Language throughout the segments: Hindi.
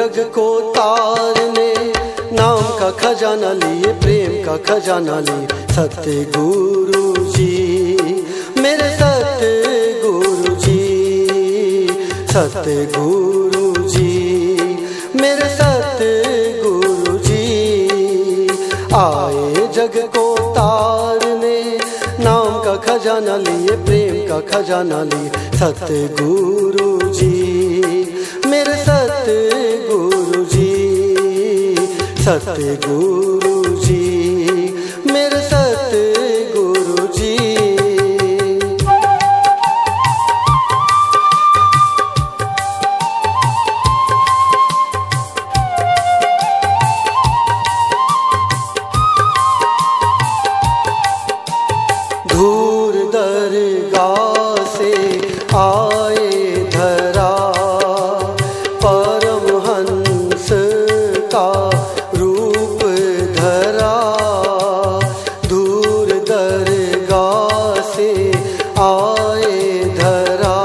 जग को तारने, नाम का खजाना लिए, प्रेम का खजाना लिए सत्य गुरु जी, मेरे सत्य गुरु जी, सत्य गुरु जी, मेरे सत्य गुरु जी। आए जग को तारने, नाम का खजाना लिए, प्रेम का खजाना लिए सत्य गुरु जी, मेरे सत्य गुरु जी, सत्य गुरु जी, मेरे सत्य गुरु जी। धूर दरगाह से आए धरा, परमहंस का रूप धरा। दूर दरगाह से आए धरा,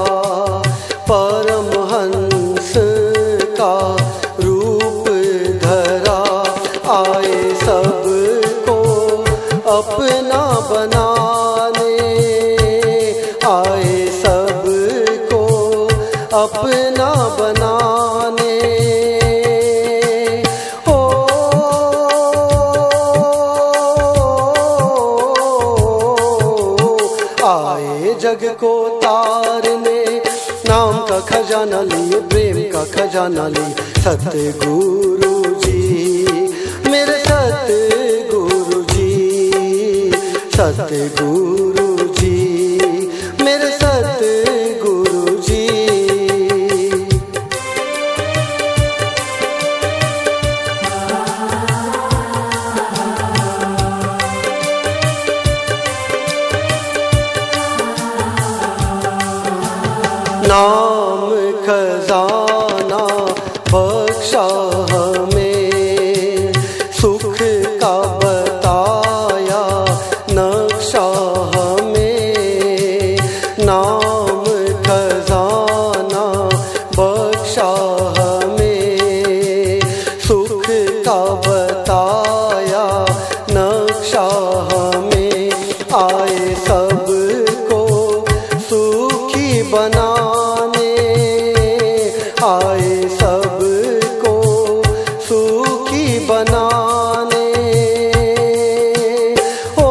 परमहंस का रूप धरा। आए सबको अपना बनाने, आए सबको अपना बनाने। ओ आए जग को तारने, नाम का खजाना लिए, प्रेम का खजाना लिए सत्य गुरु जी, मेरे सत्य गुरु जी, सत्य गुरु जी, मेरे सत्य गुरु जी। नाम खजाना बख्शा हमें, सुख का बताया नक्शा हमें। नाम खजाना बख्शा हमें, सुख का बताया नक्शा हमें। आए सबको सुखी बनाने, आए सबको सुखी बनाने। ओ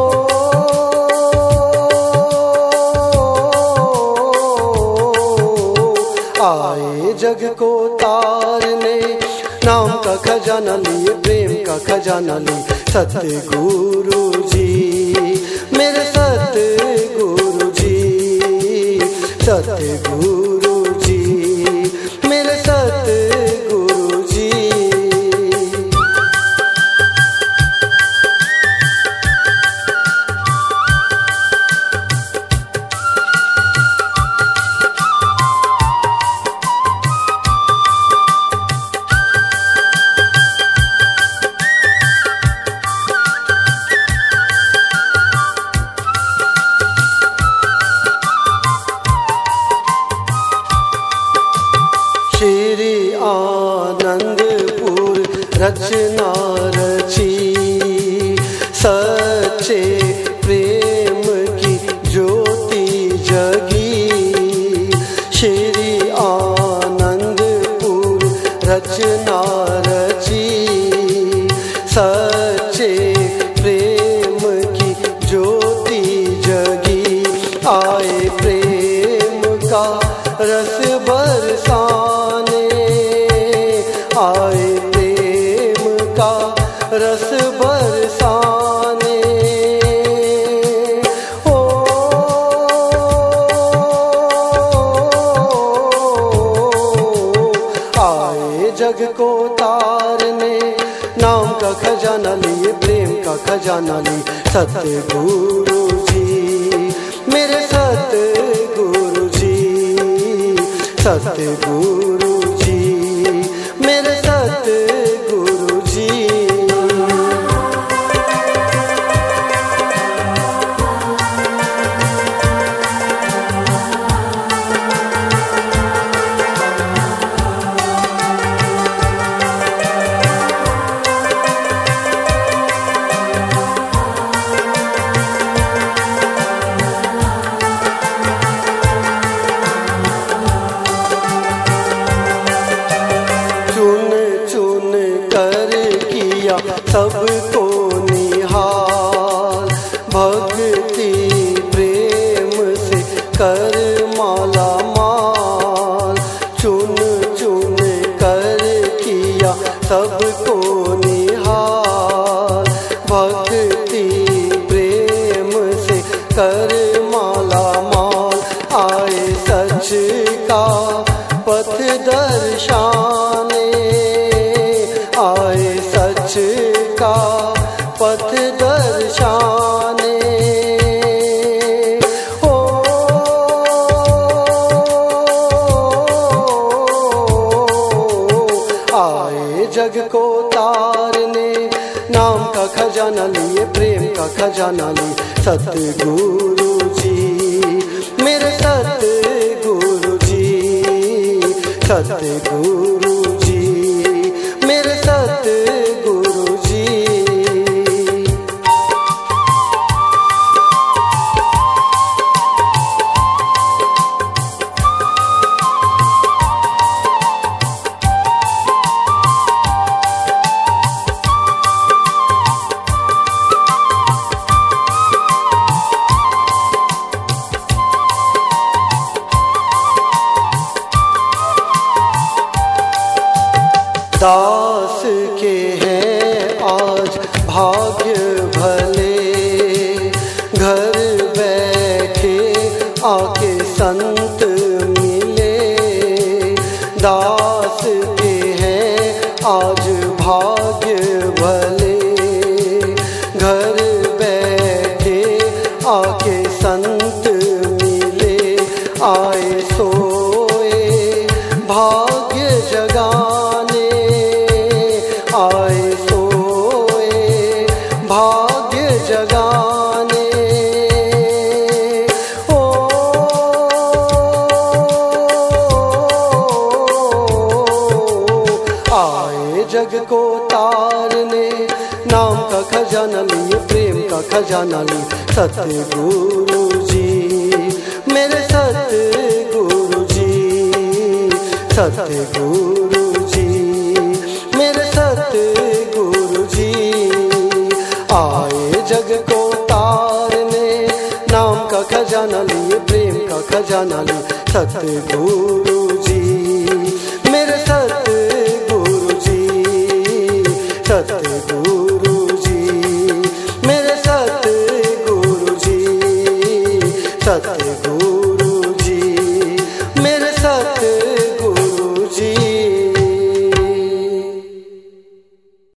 आए जग को तारने, नाम का खजाना लिए, प्रेम का खजाना लिए सत्य गुरु जी, मेरे सत्य गुरु जी, सत्य गुरु जी, मेरे सत्य गुरु जी। श्री आनंदपुर रचना रची, सच्चे प्रेम की ज्योति जगी। श्री आनंदपुर रचना रची, सच्चे प्रेम की ज्योति जगी। आए प्रेम का रस बरसाने, आए प्रेम का रस बरसाने। ओ आए जग को तारने, नाम का खजाना लिए, प्रेम का खजाना लिए सत्य गुरु जी, मेरे सत्य गुरु जी, सत्य गुरु जी, मेरे सत्य गुरु जी। किया सबको निहाल। भक्ति प्रेम से कर माला माल, चुन चुन कर किया सबको निहाल। भक्ति प्रेम से कर माला माल, आए सच का पथ दर्शाने, आए सच का पथ दर्शाने। ओ आए जग को तारने, नाम का खजाना लिए, प्रेम का खजाना लिए सतगुरु जी, मेरे सतगुरु जी, सतगुरु जी, मेरे सतगुरु जी। दास के हैं आज भाग्य भले, घर बैठे आके संत मिले। दास के हैं आज भाग्य भले, घर बैठे आके संत मिले। आए सोए भाग्य जगाने, आए सोए भाग्य जगाने। ओ आए जग को तारने, नाम का खजाना लिए, प्रेम का खजाना लिए सतगुरु जी, मेरे सतगुरु जी, सतगुरु जी, मेरे सतगुरु जी। आए जग को तारने, नाम का खजाना लिए, प्रेम का खजाना लिए सतगुरु जी, मेरे सतगुरु जी, सतगुरु जी, मेरे सतगुरु जी, सतगुरु